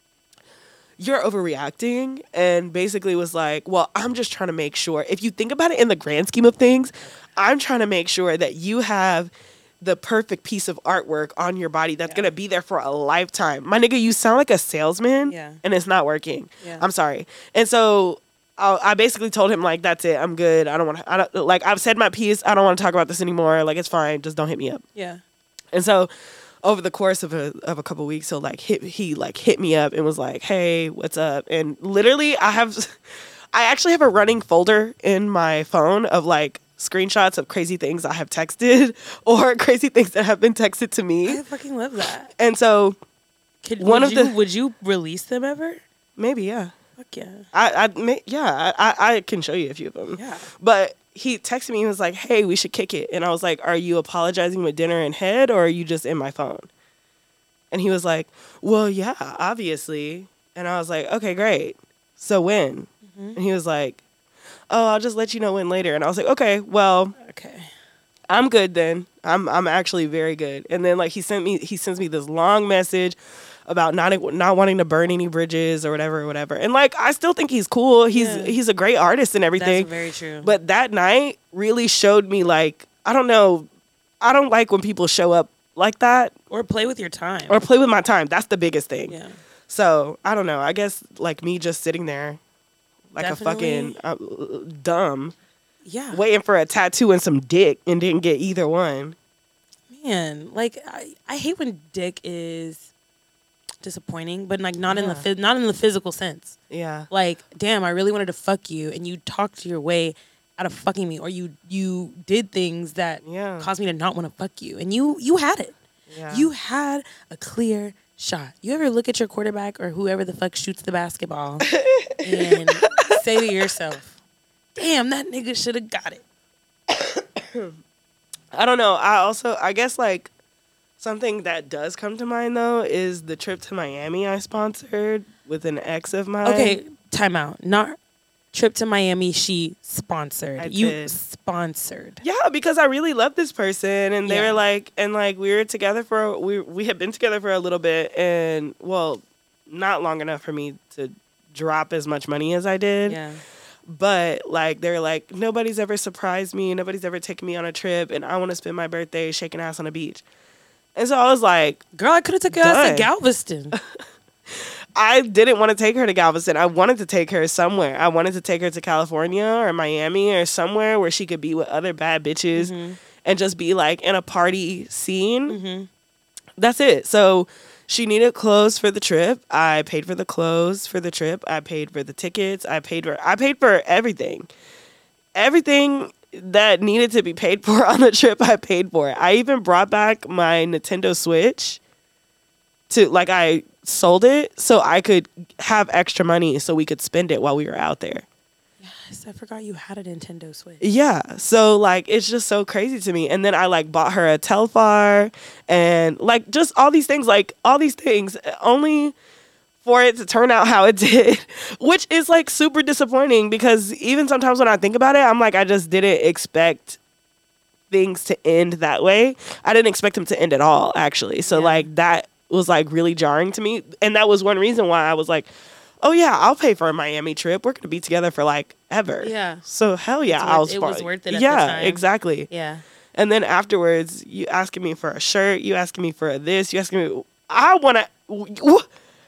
you're overreacting, and basically was like, well, I'm just trying to make sure. If you think about it in the grand scheme of things, I'm trying to make sure that you have the perfect piece of artwork on your body that's yeah. going to be there for a lifetime. My nigga, you sound like a salesman, yeah. and it's not working. Yeah. I'm sorry. And so I, I basically told him, like, that's it. I'm good. I don't want to, I don't, like, I've said my piece. I don't want to talk about this anymore. Like, it's fine. Just don't hit me up. Yeah. And so over the course of a of a couple of weeks, he'll like hit he like hit me up and was like, "Hey, what's up?" And literally, I have, I actually have a running folder in my phone of like screenshots of crazy things I have texted or crazy things that have been texted to me. I fucking love that. And so, Could, one would of you, the would you release them ever? Maybe, yeah. Fuck yeah. I I may, yeah I I can show you a few of them. Yeah. But he texted me and was like, "Hey, we should kick it." And I was like, "Are you apologizing with dinner in head or are you just in my phone?" And he was like, "Well, yeah, obviously." And I was like, "Okay, great. So when?" Mm-hmm. And he was like, "Oh, I'll just let you know when later." And I was like, "Okay, well, okay, I'm good then. I'm I'm actually very good." And then like he sent me he sends me this long message about not not wanting to burn any bridges or whatever or whatever. And like I still think he's cool. He's yeah. he's a great artist and everything. That's very true. But that night really showed me like I don't know, I don't like when people show up like that. Or play with your time. Or play with my time. That's the biggest thing. Yeah. So, I don't know. I guess, like, me just sitting there like Definitely. a fucking uh, dumb. Yeah. Waiting for a tattoo and some dick and didn't get either one. Man, like, I, I hate when dick is disappointing, but, like, not, yeah. in the not in the physical sense. Yeah. Like, damn, I really wanted to fuck you, and you talked your way out of fucking me, or you you did things that yeah. caused me to not want to fuck you, and you you had it. Yeah. You had a clear shot. You ever look at your quarterback or whoever the fuck shoots the basketball and say to yourself, "Damn, that nigga should have got it." I don't know. I also, I guess, like, something that does come to mind, though, is the trip to Miami I sponsored with an ex of mine. Okay, time out. Not trip to Miami she sponsored. I you did. sponsored. Yeah, because I really love this person, and they Yeah. were like, and like we were together for we we had been together for a little bit, and well, not long enough for me to drop as much money as I did. Yeah. But like they were like, nobody's ever surprised me, nobody's ever taken me on a trip, and I want to spend my birthday shaking ass on a beach. And so I was like, girl, I could have took your ass to Galveston. I didn't want to take her to Galveston. I wanted to take her somewhere. I wanted to take her to California or Miami or somewhere where she could be with other bad bitches mm-hmm. and just be like in a party scene. Mm-hmm. That's it. So she needed clothes for the trip. I paid for the clothes for the trip. I paid for the tickets. I paid for I paid for everything. Everything that needed to be paid for on the trip, I paid for it. I even brought back my Nintendo Switch to like I sold it so I could have extra money so we could spend it while we were out there. Yes, I forgot you had a Nintendo Switch. Yeah, so like it's just so crazy to me. And then I like bought her a Telfar and like just all these things, like all these things only for it to turn out how it did, which is like super disappointing because even sometimes when I think about it, I'm like, I just didn't expect things to end that way. I didn't expect them to end at all, actually. So yeah. like that was like really jarring to me. And that was one reason why I was like, oh yeah, I'll pay for a Miami trip. We're going to be together for like ever. Yeah. So hell yeah. Worth, I was it was worth it at yeah, the time. Exactly. Yeah. And then afterwards, you asking me for a shirt, you asking me for a this, you asking me, I want to,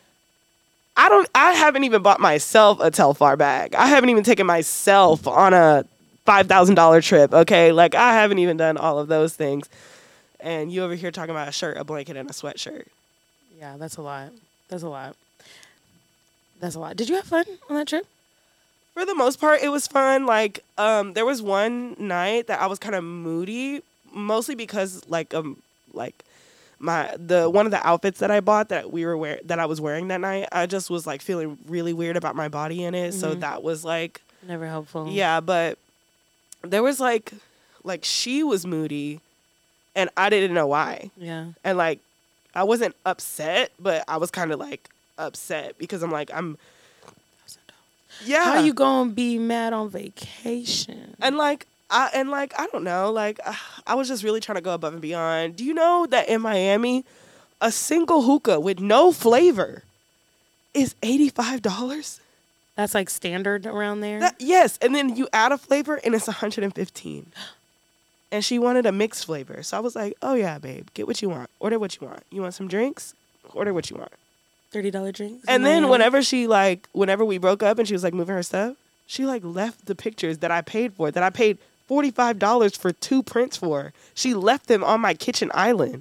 I don't, I haven't even bought myself a Telfar bag. I haven't even taken myself on a five thousand dollars trip. Okay. Like I haven't even done all of those things. And you over here talking about a shirt, a blanket, and a sweatshirt. Yeah, that's a lot. That's a lot. That's a lot. Did you have fun on that trip? For the most part, it was fun. Like, um, there was one night that I was kind of moody, mostly because, like, um, like my the one of the outfits that I bought that we were wear that I was wearing that night, I just was like feeling really weird about my body in it. Mm-hmm. So that was like never helpful. Yeah, but there was like, like she was moody. and I didn't know why. Yeah. And like, I wasn't upset, but I was kind of like upset because I'm like, I'm, yeah. How you gonna be mad on vacation? And like, I and like, I don't know. Like, I was just really trying to go above and beyond. Do you know that in Miami, a single hookah with no flavor is eighty-five dollars? That's like standard around there? That, yes. And then you add a flavor and it's one hundred fifteen. And she wanted a mixed flavor. So I was like, oh yeah, babe, get what you want. Order what you want. You want some drinks? Order what you want. thirty dollars drinks? And then whenever she like, whenever we broke up and she was like moving her stuff, she like left the pictures that I paid for, that I paid forty-five dollars for two prints for. She left them on my kitchen island.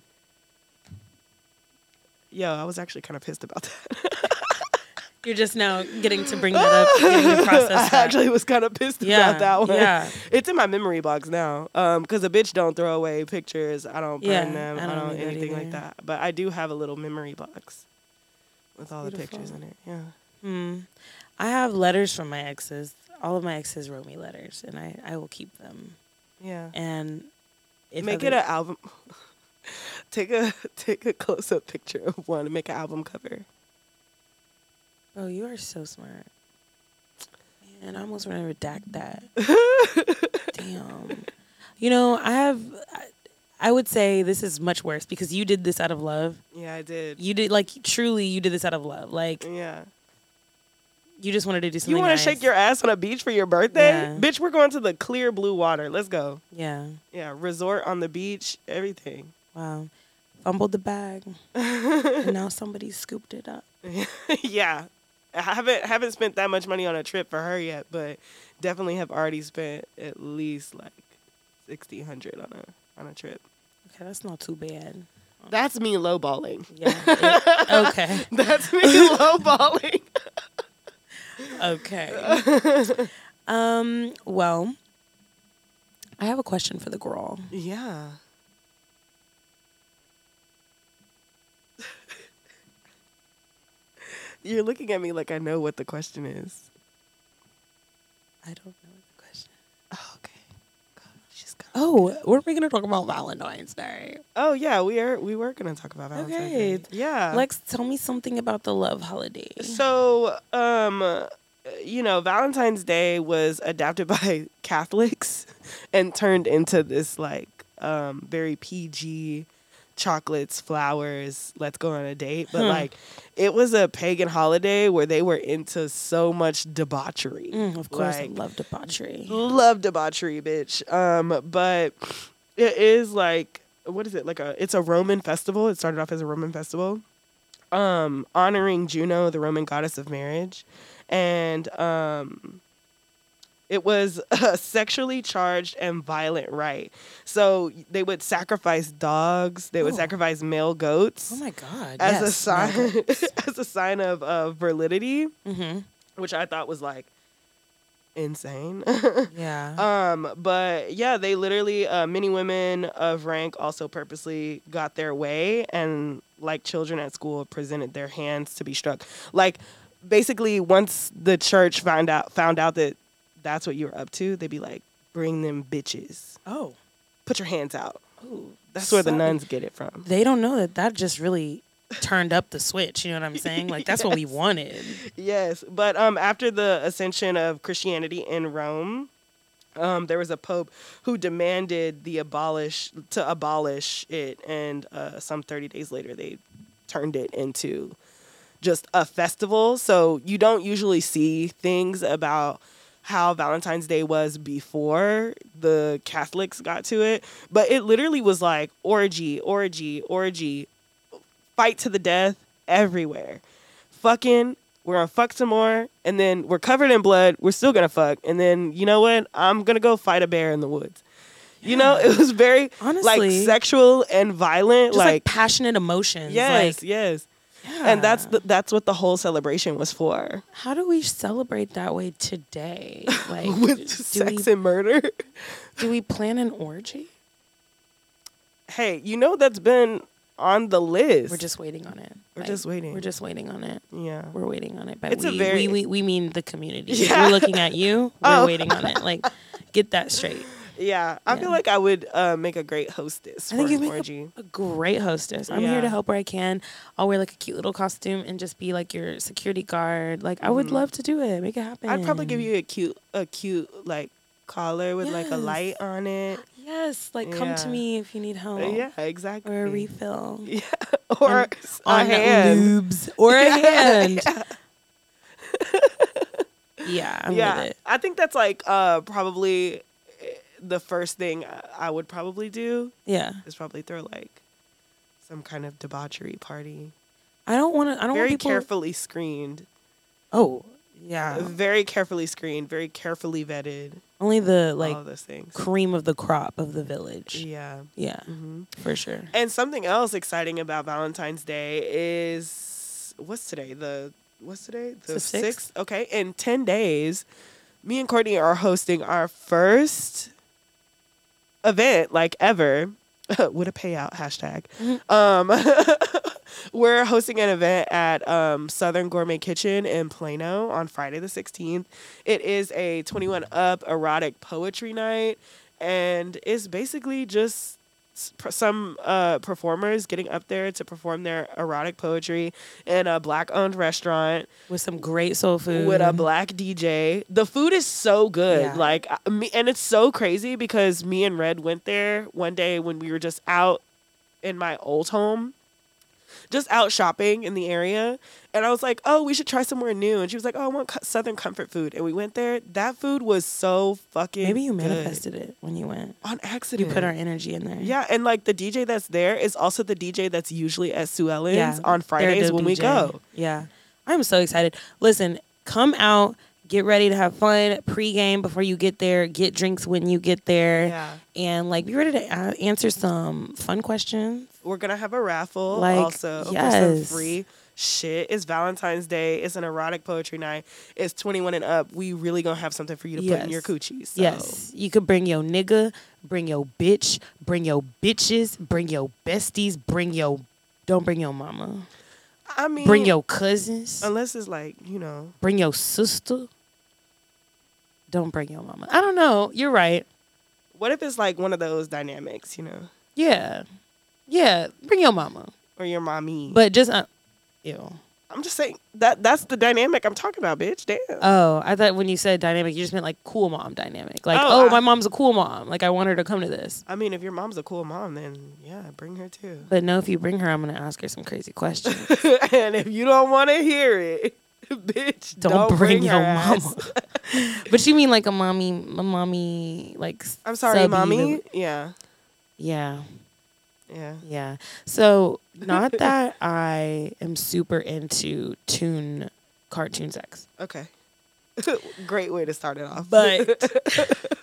Yo, I was actually kind of pissed about that. You're just now getting to bring that up, getting to process I that. actually was kind of pissed Yeah, about that one. yeah. It's in my memory box now. Um, because a bitch don't throw away pictures. I don't burn Yeah, them. I I don't don't, do that anything either. like that. But I do have a little memory box with all Beautiful. the pictures in it. Yeah. Hmm. I have letters from my exes. All of my exes wrote me letters, and I, I will keep them. Yeah. And if Make other- it an album. take a take a close up picture of one and make an album cover. Oh, you are so smart. Man, I almost want to redact that. Damn. You know, I have, I, I would say this is much worse because you did this out of love. Yeah, I did. You did, like, truly, you did this out of love. Like, Yeah. you just wanted to do something You want nice. to shake your ass on a beach for your birthday? Yeah. Bitch, we're going to the clear blue water. Let's go. Yeah. Yeah, resort on the beach, everything. Wow. Fumbled the bag. And now somebody scooped it up. Yeah. I haven't haven't spent that much money on a trip for her yet, but definitely have already spent at least like sixty, hundred on a on a trip. Okay, that's not too bad. That's me lowballing. Yeah. It, okay. That's me lowballing. Okay. Um, well, I have a question for the girl. Yeah. You're looking at me like I know what the question is. I don't know the question. Oh, okay. God, she's got Oh, weren't we going to talk about Valentine's Day? Oh yeah, we are. We were gonna talk about Valentine's Okay. Day. Yeah. Lex, tell me something about the love holiday. So, um, you know, Valentine's Day was adapted by Catholics and turned into this like um very P G chocolates, flowers, let's go on a date. But Hmm. like, it was a pagan holiday where they were into so much debauchery. Mm, of course, Like, I love debauchery. love debauchery, bitch. Um, but it is like, what is it? Like a, it's a Roman festival. It started off as a Roman festival, um, honoring Juno, the Roman goddess of marriage, and um, it was a sexually charged and violent rite. So they would sacrifice dogs. They would Oh. sacrifice male goats Oh my God. as a yes, sign, as a sign of uh, virility, Mm-hmm. which I thought was like insane. Yeah. Um, but yeah, they literally, uh, many women of rank also purposely got their way and like children at school presented their hands to be struck. Like basically once the church found out, found out that that's what you were up to, they'd be like, bring them bitches, oh. put your hands out. Ooh, That's where the so- nuns get it from. They don't know that that just really turned up the switch. You know what I'm saying? Like, that's what we Yes. wanted. Yes, but um, after the ascension of Christianity in Rome, um, there was a pope who demanded the abolish to abolish it, and uh, some thirty days later, they turned it into just a festival. So you don't usually see things about how Valentine's Day was before the Catholics got to it, but it literally was like orgy, orgy, orgy, fight to the death everywhere. Fucking, we're gonna fuck some more, and then we're covered in blood, we're still gonna fuck, and then, you know what? I'm gonna go fight a bear in the woods. You know, it was very like Honestly. sexual and violent, Just like, like, passionate emotions. yes, Like, yes. yeah. And that's the, that's what the whole celebration was for. How do we celebrate that way today? Like, With do sex we, and murder. do we plan an orgy? Hey, you know that's been on the list. We're just waiting on it. We're just waiting. We're just waiting on it. yeah. We're waiting on it. But It's a we, very- we, we, we mean the community. Yeah. We're looking at you. We're Oh. waiting on it. Like, get that straight. Yeah, I Yeah. feel like I would uh, make a great hostess I for think an you make orgy. a, a great hostess. I'm here Yeah. to help where I can. I'll wear like a cute little costume and just be like your security guard. Like I would Mhm. love to do it. Make it happen. I'd probably give you a cute, a cute like collar with like a Yes. light on it. Yes, like come to Yeah. me if you need help. Uh, yeah, exactly. Or a refill. Yeah, or On- s- a on hand. lubes or a Yeah, hand. Yeah, Yeah, I'm yeah. with it. I think that's like uh probably eh, the first thing I- I would probably do Yeah. is probably throw like some kind of debauchery party. I don't want to. I don't Very want people. carefully screened. Oh, yeah. Very carefully screened. Very carefully vetted. Only the all like of those things. cream of the crop of the village. Yeah. Yeah, hmm for sure. And something else exciting about Valentine's Day is what's today? The what's today? the sixth. Okay, in ten days, me and Courtney are hosting our first event like ever with a payout hashtag. Mhm. Um, we're hosting an event at um, Southern Gourmet Kitchen in Plano on Friday the sixteenth. It is a twenty-one up erotic poetry night, and it's basically just s- per- some uh, performers getting up there to perform their erotic poetry in a black-owned restaurant With some great soul food. with a black D J. The food is so good. Yeah. Like I- me, and it's so crazy because me and Red went there one day when we were just out in my old home, just out shopping in the area. And I was like, "Oh, we should try somewhere new." And she was like, "Oh, I want co- Southern comfort food." And we went there. That food was so fucking Maybe you good. manifested it when you went. On You accident. put our energy in there. Yeah, and like the D J that's there is also the D J that's usually at Sue Ellen's Yeah, on they're a Fridays dope when we D J. go. Yeah. I'm so excited. Listen, come out, get ready to have fun pregame before you get there, get drinks when you get there, Yeah. and like be ready to a- answer some fun questions. We're gonna have a raffle Like, also for some yes. free shit. It's Valentine's Day. It's an erotic poetry night. It's twenty-one and up. We really gonna have something for you to put in Yes. your coochie. So. Yes. You could bring your nigga, bring your bitch, bring your bitches, bring your besties, bring your don't bring your mama. I mean, Bring your cousins. unless it's like you know. Bring your sister. Don't bring your mama. I don't know. You're right. What if it's like one of those dynamics, you know, Yeah. Yeah. Bring your mama. or your mommy? But just, uh, ew. I'm just saying that that's the dynamic I'm talking about, bitch. Damn. Oh, I thought when you said dynamic, you just meant like cool mom dynamic. Like, Oh, oh, I- my mom's a cool mom. Like, I want her to come to this. I mean, if your mom's a cool mom, then yeah, bring her too. But no, if you bring her, I'm going to ask her some crazy questions. And if you don't want to hear it, bitch, Don't, don't, bring, bring your her ass. mama. But you mean like a mommy, a mommy, like, I'm sorry, subby mommy. that- Yeah, Yeah. yeah. Yeah. So, not that I am super into toon cartoon sex, Okay. Great way to start it off. but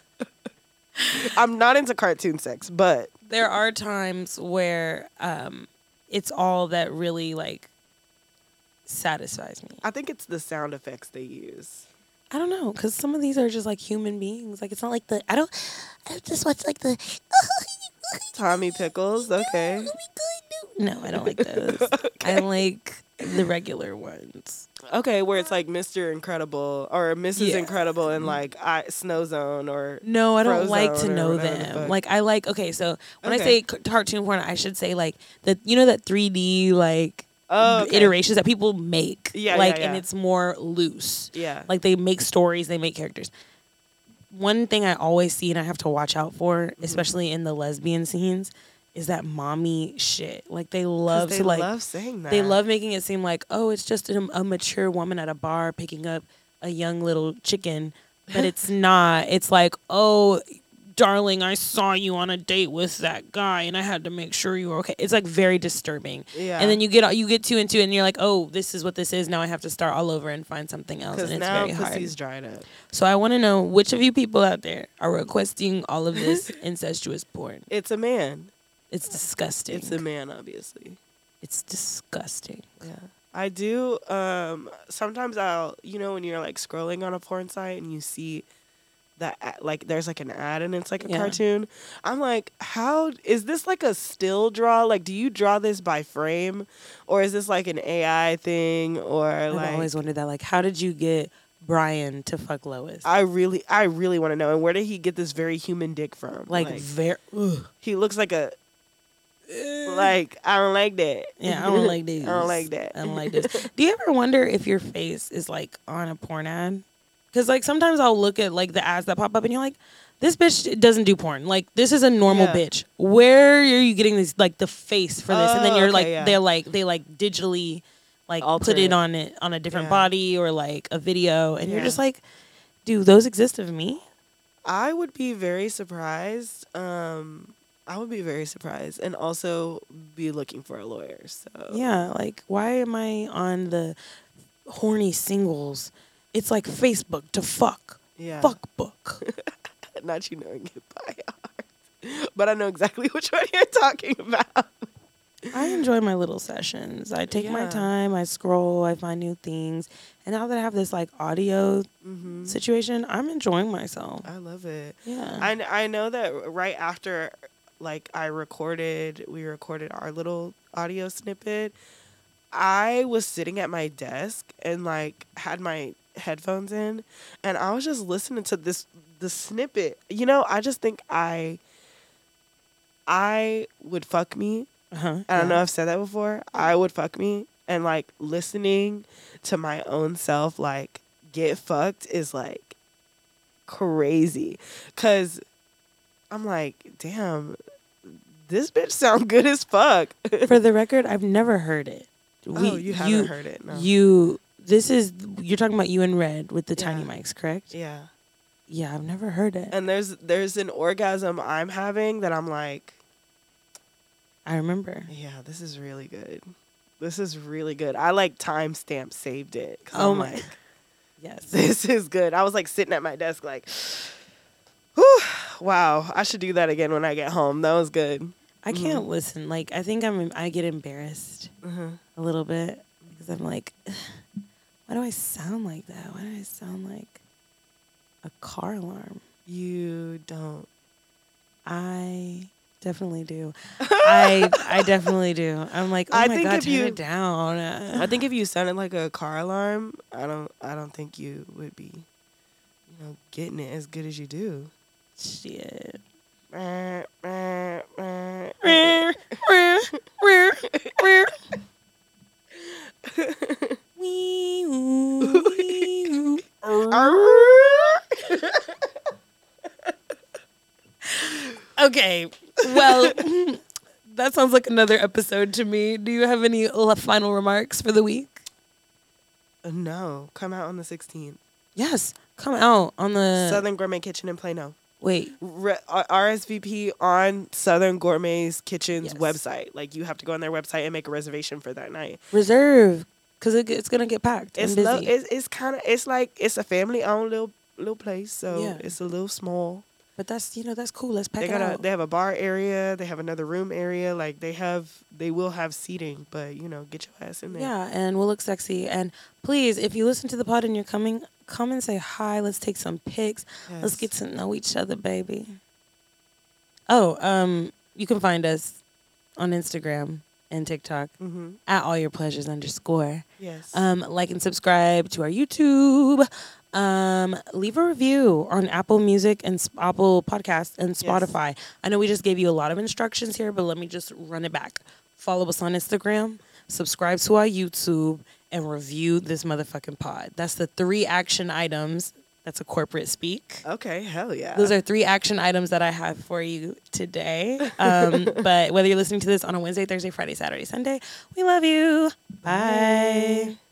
I'm not into cartoon sex, but there are times where um, it's all that really like satisfies me. I think it's the sound effects they use. I don't know, because some of these are just like human beings. Like it's not like the I don't. I just watch like the. Tommy Pickles, okay. No, I don't like those. I like the regular ones. Okay, where it's like Mister Incredible or Missus Yeah. Incredible and like I, Snow Zone or No, I don't like to Frozone or know whatever the them. fuck. Like I like okay, so when I Okay. say c- cartoon porn, I should say like that. You know that three D like oh, okay. iterations that people make. Yeah, yeah, like yeah. and it's more loose. Yeah. Like they make stories, they make characters. One thing I always see and I have to watch out for, Mm-hmm. especially in the lesbian scenes, is that mommy shit. Like they 'Cause love they to like love saying that. they love making it seem like, oh, it's just a, a mature woman at a bar picking up a young little chicken, but it's not. It's like, oh, darling, I saw you on a date with that guy, and I had to make sure you were okay. It's like very disturbing. Yeah. And then you get you get too into it, and you're like, oh, this is what this is. Now I have to start all over and find something else, because and it's now very hard. pussy's dried up. So I want to know which of you people out there are requesting all of this incestuous porn. It's a man. It's disgusting. It's a man, obviously. It's disgusting. Yeah. I do. Um, sometimes I'll, you know, when you're like scrolling on a porn site and you see that, a- like, there's like an ad and it's like a Yeah. cartoon. I'm like, how is this like a still draw? Like, do you draw this by frame, or is this like an A I thing, or I've like? always wondered that. Like, how did you get Brian to fuck Lois? I really, I really want to know. And where did he get this very human dick from? Like, very. Ugh. He looks like a. Like, I don't like that. Yeah, I don't like this. I don't like that. I don't like this. Do you ever wonder if your face is like on a porn ad? Because like sometimes I'll look at like the ads that pop up and you're like, this bitch doesn't do porn. Like this is a normal Yeah. bitch. Where are you getting this like the face for this? And then Oh, you're okay, like yeah. they're like they like digitally like Alter put it it. on it on a different Yeah. body or like a video, and you're Yeah. just like, do those exist of me? I would be very surprised. Um, I would be very surprised, and also be looking for a lawyer. So Yeah, like why am I on the horny singles? It's like Facebook to fuck. yeah, Fuck book. not you knowing it by heart, but I know exactly which one you're talking about. I enjoy my little sessions. I take my Yeah. time, I scroll, I find new things. And now that I have this like audio hmm situation, I'm enjoying myself. I love it. Yeah. I, kn- I know that right after, like, I recorded, we recorded our little audio snippet, I was sitting at my desk and, like, had my headphones in, and I was just listening to this, the snippet. You know, I just think I, I would fuck me. uh-huh. I don't know if I've said that before. I would fuck me. And, like, listening to my own self, like, get fucked is, like, crazy. Because I'm like, damn, this bitch sound good as fuck. For the record, I've never heard it. oh, you haven't heard it? No. You, this is, you're talking about you and Red with the tiny Yeah. mics, correct? yeah. Yeah, I've never heard it. And there's there's an orgasm I'm having that I'm like, I remember. yeah, this is really good. This is really good. I, like, timestamp saved it. 'Cause Oh I'm my- like, Yes. this is good. I was, like, sitting at my desk like, whew, wow, I should do that again when I get home. That was good. I can't listen. Like, I think I'm, I get embarrassed Uh-huh. a little bit because I'm like, why do I sound like that? Why do I sound like a car alarm? You don't. I definitely do. I I definitely do. I'm like, oh I my think god, if turn you- it down. I think if you sounded like a car alarm, I don't I don't think you would be, you know, getting it as good as you do. Shit. Wee, ooh, wee, ooh. Okay, well, that sounds like another episode to me. Do you have any l- final remarks for the week? No, come out on the sixteenth. Yes, come out on the Southern Gourmet Kitchen in Plano. wait. Re- R S V P on Southern Gourmet's Kitchen's Yes. website. Like, you have to go on their website and make a reservation for that night. Reserve, because it, it's gonna get packed. It's and busy. lo- it's, it's kind of it's like it's a family owned little little place, so Yeah. it's a little small. but that's you know that's cool. Let's pack They it got a out. they have a bar area. They have another room area. Like, they have they will have seating, but you know, get your ass in there. Yeah, and we'll look sexy. And please, if you listen to the pod and you're coming, come and say hi. Let's take some pics. Let's Yes. get to know each other, baby. Oh, um, you can find us on Instagram and TikTok Mm-hmm. at all your pleasures underscore. Yes. Um, like and subscribe to our YouTube. Um, leave a review on Apple Music and Sp- Apple Podcasts and Spotify. I know we just gave you a lot of instructions here, but let me just run it back. Follow us on Instagram, subscribe to our YouTube, and review this motherfucking pod. That's the three action items. That's a corporate speak. Okay. Hell yeah. Those are three action items that I have for you today. Um, but whether you're listening to this on a Wednesday, Thursday, Friday, Saturday, Sunday, we love you. Bye. Bye.